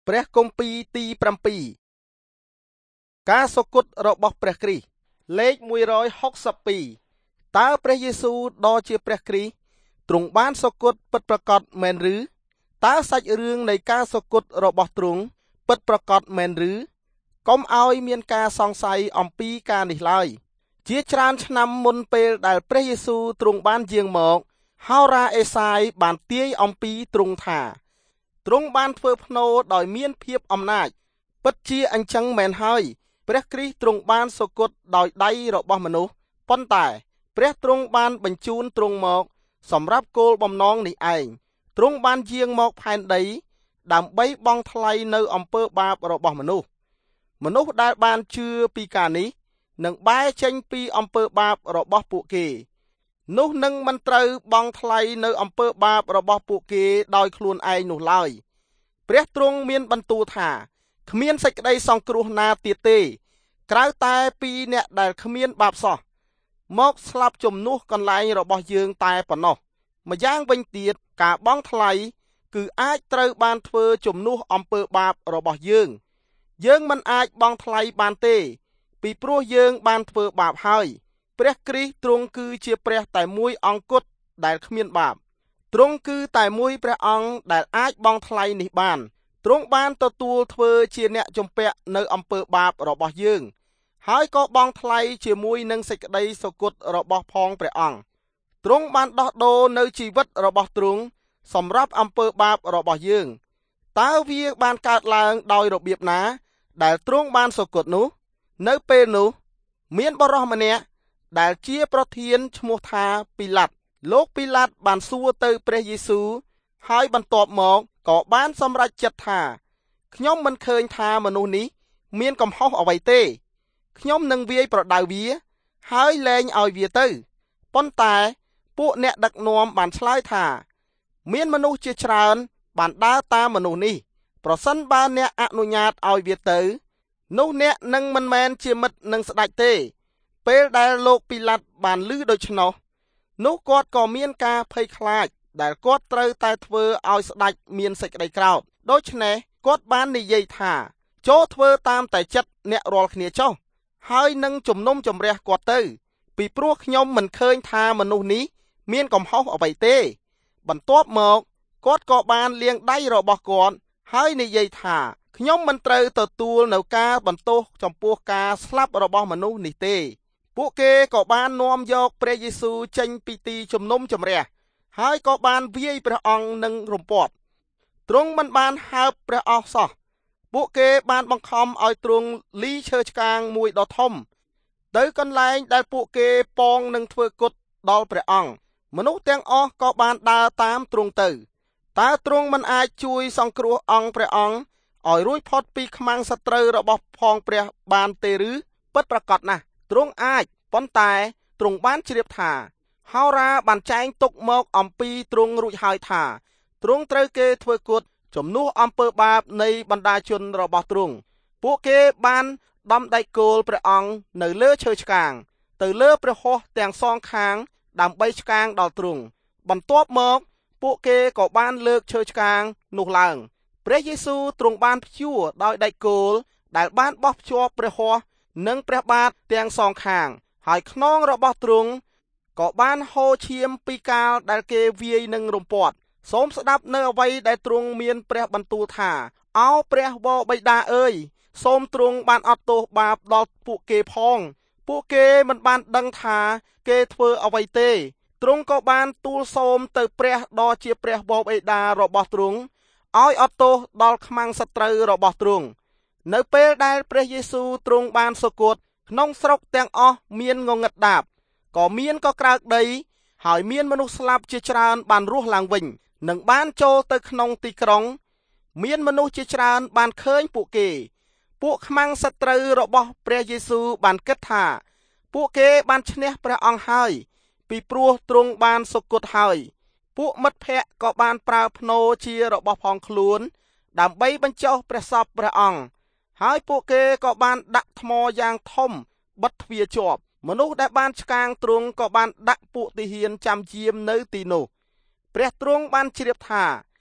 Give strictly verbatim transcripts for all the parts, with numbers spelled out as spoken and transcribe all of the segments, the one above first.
ព្រះគម្ពីរទីប្រាំពីរការសុគតរបស់ព្រះគ្រីស្ទលេខមួយរយហុកសិបពីរតើព្រះយេស៊ូវដ៏ជាព្រះគ្រីស្ទទ្រង់បានសុគតពិតប្រាកដមែនឬតើសាច់រឿងនៃការសុគតរបស់ទ្រង់ពិតប្រាកដមែនឬកុំឲ្យមានការសង្ស័យអំពីការនេះឡើយជាច្រើនឆ្នាំមុនពេលដែលព្រះយេស៊ូវទ្រង់បានយាងមកហោរាអេសាយបានទាយអំពីទ្រង់ថាទ្រង់បានធ្វើភ្នូរដោយមានភាពអំណាចពិតជាអញ្ចឹងមែនហើយព្រះគ្រីស្ទទ្រង់បានសុគតដោយដៃរបស់មនុស្សប៉ុន្តែព្រះទ្រង់បានបញ្ជូនទ្រង់មកសម្រាប់គោលបំណងនេះឯងទ្រង់បានយាងមកផែនដីដើម្បីបង់ថ្លៃនៅអំពើបាបរបស់មនុស្សមនុស្សដែលបានជឿពីការនេះនឹងបែរចេញពីអំពើបាបរបស់ពួកគេនោះនឹងមិនត្រូវបង់ថ្លៃនៅអំពើបាបរបស់ពួកគេដោយខ្លួនឯងនោះឡើយព្រះទ្រង់មានបន្ទូលថាគ្មានសេចក្តីសង្គ្រោះណាទៀតទេក្រៅតែពីអ្នកដែលគ្មានបាបសោះមកស្លាប់ជំនួសកន្លែងរបស់យើងតែប៉ុណ្ណោះម្យ៉ាងវិញទៀតការបង់ថ្លៃគឺអាចត្រូវបានធ្វើជំនួសអំពើបាបរបស់យើងយើងមិនអាចបង់ថ្លៃបានទេពីព្រោះយើងបានធ្វើបាបហើយព្រះគ្រីស្ទទ្រង់គឺជាព្រះតែមួយអង្គគត់ដែលគ្មានបាបទ្រង់គឺតែមួយព្រះអង្គដែលអាចបង់ថ្លៃនេះបានទ្រង់បានទទួលធ្វើជាអ្នកជំពាក់នៅអំពើបាបរបស់យើងហើយក៏បង់ថ្លៃជាមួយនឹងសេចក្តីសុគតរបស់ផងព្រះអង្គទ្រង់បានដោះដូរនៅជីវិតរបស់ទ្រង់សម្រាប់អំពើបាបរបស់យើងតើវាបានកើតឡើងដោយរបៀបណាដែលទ្រង់បានសុគតនោះនៅពេលនោះមានបុរសម្នាក់ដែលជាប្រធានឈ្មោះថាពីឡាត់លោកពីឡាត់បានសួរទៅព្រះយេស៊ូវហើយបន្ទាប់មកក៏បានសម្រេចចិត្តថាខ្ញុំមិនឃើញថាមនុស្សនេះមានកំហុសអ្វីទេខ្ញុំនឹងវាយប្រដៅវាហើយលែងឲ្យវាទៅប៉ុន្តែពួកអ្នកដឹកនាំបានឆ្លើយថាមានមនុស្សជាច្រើនបានដើរតាមមនុស្សនេះប្រសិនបើអ្នកអនុញ្ញាតឲ្យវាទៅនោះអ្នកនឹងមិនមែនជាមិត្តនឹងស្ដេចទេពេលដែលលោកពីឡាត់បានឮដូច្នោះនោះគាត់ក៏មានការភ័យខ្លាចដែលគាត់ត្រូវតែធ្វើឲ្យស្ដេចមានសេចក្តីក្រោធដូច្នេះគាត់បាននិយាយថាចូលធ្វើតាមតែចិត្តអ្នករាល់គ្នាចុះហើយនឹងជំនុំជម្រះគាត់ទៅពីព្រោះខ្ញុំមិនឃើញថាមនុស្សនេះមានកំហុសអ្វីទេបន្ទាប់មកគាត់ក៏បានលាងដៃរបស់គាត់ហើយនិយាយថាខ្ញុំមិនត្រូវទទួលនៅការបន្ទោសចំពោះការស្លាប់របស់មនុស្សនេះទេពួកគេក៏បាននាំយកព្រះយេស៊ូវចេញពីទីជំនុំជម្រះហើយក៏បានវាយព្រះអង្គនឹងរំពាត់ទ្រង់មិនបានហើបព្រះអស់សោះពួកគេបានបង្ខំឲ្យទ្រង់លីឈើឆ្កាងមួយដ៏ធំទៅកន្លែងដែលពួកគេប៉ងនឹងធ្វើគុតដល់ព្រះអង្គមនុស្សទាំងអស់ក៏បានដើរតាមទ្រង់ទៅតើទ្រង់មិនអាចជួយសង្គ្រោះអង្គព្រះអង្គឲ្យរួចផុតពីខ្មាំងសត្រូវរបស់ផងព្រះបានទេឬពិតប្រាកដណាស់ទ្រង់អាចប៉ុន្តែទ្រង់បានជ្រាបថាហោរាបានចែងទុកមកអំពីទ្រង់រួចហើយថាទ្រង់ត្រូវគេធ្វើគុតជំនួសអំពើបាបនៃបណ្ដាជនរបស់ទ្រង់ពួកគេបានដំដែកគោលព្រះអង្គនៅលើឈើឆ្កាងទៅលើព្រះហស្ថទាំងសងខាងដើម្បីឆ្កាងដល់ទ្រង់បន្ទាប់មកពួកគេក៏បានលើកឈើឆ្កាងនោះឡើងព្រះយេស៊ូវទ្រង់បានព្យួរដោយដែកគោលដែលបានបោះភ្ជាប់ព្រះហស្ថនិងព្រះបាទទាំងសងខាងហើយខ្នងរបស់ទ្រង់ក៏បានហូរឈាមពីកាលដែលគេវាយនឹងរំពាត់សូមស្ដាប់នៅអ្វីដែលទ្រង់មានព្រះបន្ទូលថាឱព្រះវរបិតាអើយសូមទ្រង់បានអត់ទោសបាបដល់ពួកគេផងពួកគេមិនបានដឹងថាគេធ្វើអ្វីទេទ្រង់ក៏បានទូលសូមទៅព្រះដ៏ជាព្រះវរបិតារបស់ទ្រង់ឲ្យអត់ទោសដល់ខ្មាំងសត្រូវរបស់ទ្រង់នៅពេលដែលព្រះយេស៊ូវទ្រង់បានសុគតក្នុងស្រុកទាំងអស់មានងងឹតដាបក៏មានក៏ក្រើកដីហើយមានមនុស្សស្លាប់ជាច្រើនបានរស់ឡើងវិញនិងបានចូលទៅក្នុងទីក្រុងមានមនុស្សជាច្រើនបានឃើញពួកគេពួកខ្មាំងសត្រូវរបស់ព្រះយេស៊ូវបានគិតថាពួកគេបានឈ្នះព្រះអង្គហើយពីព្រោះទ្រង់បានសុគតហើយពួកមិត្តភក្តិក៏បានប្រើភ្នូរជារបស់ផងខ្លួនដើម្បីបញ្ចុះព្រះសពព្រះអង្គហើយពួកគេក៏បានដាក់ថ្មយ៉ាងធំបិទទ្វារជាប់មនុស្សដែលបានឆ្កាងទ្រង់ក៏បានដាក់ពួកទាហានចាំយាមនៅទីនោះព្រះទ្រង់បានជ្រាបថា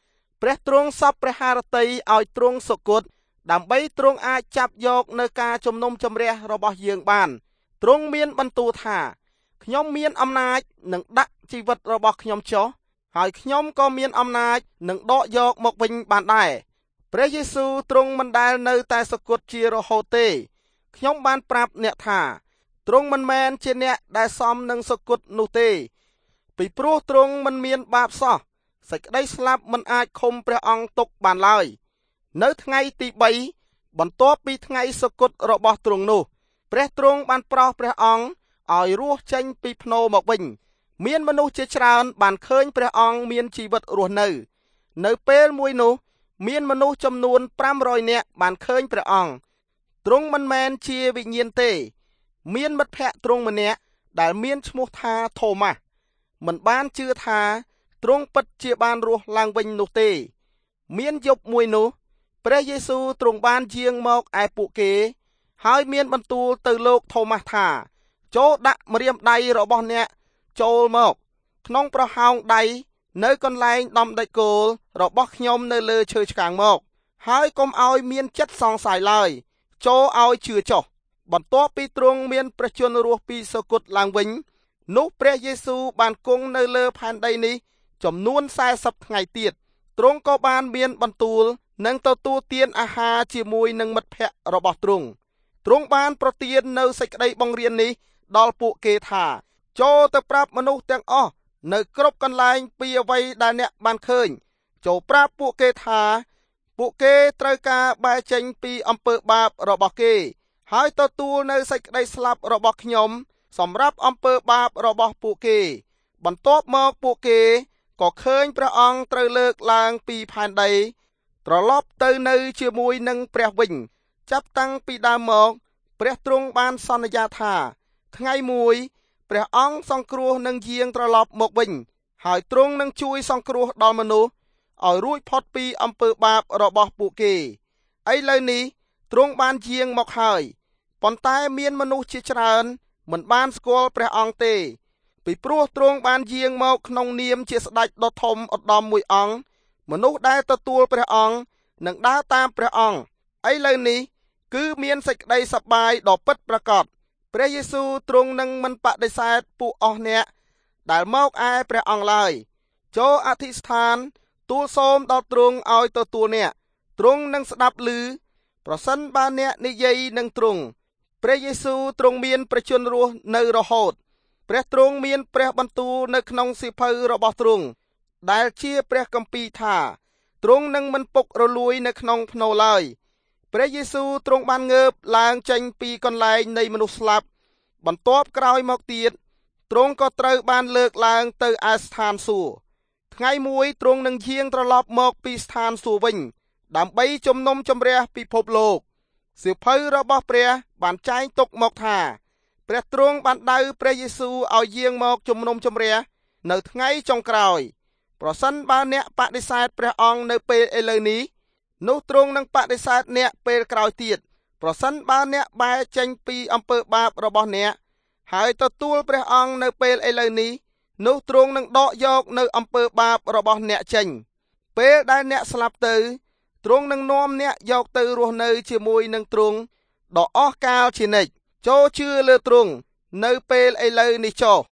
ព្រះទ្រង់សពព្រះハរតីឲ្យទ្រង់សុគតដើម្បីទ្រង់អាចចាប់យកនៅការជំនុំជម្រះរបស់យើងបានទ្រង់មានបន្ទូលថាខ្ញុំមានអំណាចនឹងដាក់ជីវិតរបស់ខ្ញុំចុះហើយខ្ញុំក៏មានអំណាចនឹងដកយកមកវិញបានដែរព្រះយេស៊ូវទ្រង់មិនដែលនៅតែសុគតជារហូតទេខ្ញុំបានប្រាប់អ្នកថាទ្រង់មិនមែនជាអ្នកដែលសមនឹងសុគតនោះទេពីព្រោះទ្រង់មិនមានបាបសោះសេចក្តីស្លាប់មិនអាចឃុំព្រះអង្គទុកបានឡើយនៅថ្ងៃទីបីបន្ទាប់ពីថ្ងៃសុគតរបស់ទ្រង់នោះព្រះទ្រង់បានប្រោសព្រះអង្គឲ្យរស់ចេញពីភ្នោមកវិញមានមនុស្សជាច្រើនបានឃើញព្រះអង្គមានជីវិតរស់នៅនៅពេលមួយនោះមានមនុស្សចំនួនប្រាំរយនាក់បានឃើញព្រះអង្គទ្រង់មិនមែនជាវិញ្ញាណទេមានមិត្តភក្តិទ្រង់ម្នាក់ដែលមានឈ្មោះថាថូម៉ាស់មិនបានជឿថាទ្រង់ពិតជាបានរស់ឡើងវិញនោះទេមានយប់មួយនោះព្រះយេស៊ូវទ្រង់បានយាងមកឯពួកគេហើយមានបន្ទូលទៅលោកថូម៉ាស់ថាចូលដាក់ម្រាមដៃរបស់អ្នកចូលមកក្នុងប្រហោងដៃនៅកន្លែងដំដេចគោលរបស់ខ្ញុំនៅលើឈើឆ្កាងមកហើយកុំឲ្យមានចិត្តសង្ស័យឡើយចូលឲ្យជឿចុះបន្ទាប់ពីទ្រង់មានព្រះជន្មរស់ពីសុគតឡើងវិញនោះព្រះយេស៊ូវបានគង់នៅលើផែនដីនេះចំនួនសែសិបថ្ងៃទៀតទ្រង់ក៏បានមានបន្ទូលនឹងទទួលទានអាហារជាមួយនឹងមិត្តភក្តិរបស់ទ្រង់ទ្រង់បានប្រទាននៅសេចក្តីបង្រៀននេះដល់ពួកគេថាចូលទៅប្រាប់មនុស្សទាំងអស់នៅគ្រប់កន្លែងពីអ្វីដែលអ្នកបានឃើញចូលប្រាប់ពួកគេថាពួកគេត្រូវការបែរចេញពីអំពើបាបរបស់គេហើយទទួលនៅសេចក្តីស្លាប់របស់ខ្ញុំសម្រាប់អំពើបាបរបស់ពួកគេបន្ទាប់មកពួកគេក៏ឃើញព្រះអង្គត្រូវលើកឡើងពីផែនដីត្រឡប់ទៅនៅជាមួយនឹងព្រះវិញចាប់តាំងពីដើមមកព្រះទ្រង់បានសន្យាថាថ្ងៃមួយព្រះអង្គសង្គ្រោះនឹងយាងត្រឡប់មកវិញហើយទ្រង់នឹងជួយសង្គ្រោះដល់មនុស្សឲ្យរួចផុតពីអំពើបាបរបស់ពួកគេឥឡូវនេះទ្រង់បានយាងមកហើយប៉ុន្តែមានមនុស្សជាច្រើនមិនបានស្គាល់ព្រះអង្គទេពីព្រោះទ្រង់បានយាងមកក្នុងនាមជាស្ដេចដ៏ធំឧត្តមមួយអង្គមនុស្សដែលទទួលព្រះអង្គនឹងដើរតាមព្រះអង្គឥឡូវនេះគឺមានសេចក្តីសប្បាយដ៏ពិតប្រាកដព្រះយេស៊ូវទ្រង់នឹងមិនបដិសេធពួកអស់អ្នកដែលមកឯព្រះអង្គឡើយចូលអធិស្ឋានទូលសូមដល់ទ្រង់ឲ្យទទួលអ្នកទ្រង់នឹងស្ដាប់ឮប្រសិនបើអ្នកនិយាយនឹងទ្រង់ព្រះយេស៊ូវទ្រង់មានព្រះជន្មរស់នៅរហូតព្រះទ្រង់មានព្រះបន្ទូលនៅក្នុងសៀវភៅរបស់ទ្រង់ដែលជាព្រះគម្ពីរថាទ្រង់នឹងមិនពុករលួយនៅក្នុងភ្នោឡើយព្រះយេស៊ូវទ្រង់បានងើបឡើងចេញពីកន្លែងនៃមនុស្សស្លាប់បន្ទាប់ក្រោយមកទៀតទ្រង់ក៏ត្រូវបានលើកឡើងទៅឯស្ថានសួគ៌ថ្ងៃមួយទ្រង់នឹងយាងត្រឡប់មកពីស្ថានសួគ៌វិញដើម្បីជំនុំជម្រះពិភពលោកសៀវភៅរបស់ព្រះបានចែងទុកមកថាព្រះទ្រង់បានដៅព្រះយេស៊ូវឲ្យយាងមកជំនុំជម្រះនៅថ្ងៃចុងក្រោយប្រសិនបើអ្នកបដិសេធព្រះអង្គនៅពេលឥឡូវនេះនោះទ្រង់នឹងបដិសេធអ្នកពេលក្រោយទៀតប្រសិនបើអ្នកបែរចេញពីអំពើបាបរបស់អ្នកហើយទទួលព្រះអង្គនៅពេលឥឡូវនេះនោះទ្រង់នឹងដកយកនៅអំពើបាបរបស់អ្នកចេញពេលដែលអ្នកស្លាប់ទៅទ្រង់នឹងនាំអ្នកយកទៅរស់នៅជាមួយនឹងទ្រង់ដ៏អស់កាលជានិច្ចចូលជឿលើទ្រង់នៅពេលឥឡូវនេះចុះ